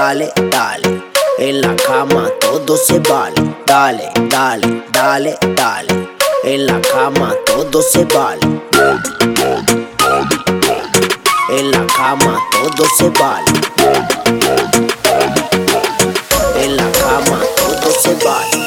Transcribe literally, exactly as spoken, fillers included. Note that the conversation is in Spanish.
dale, dale. En la cama todo se vale. Dale, dale, dale, dale. En la cama todo se vale. En la cama todo se vale. En la cama todo se vale.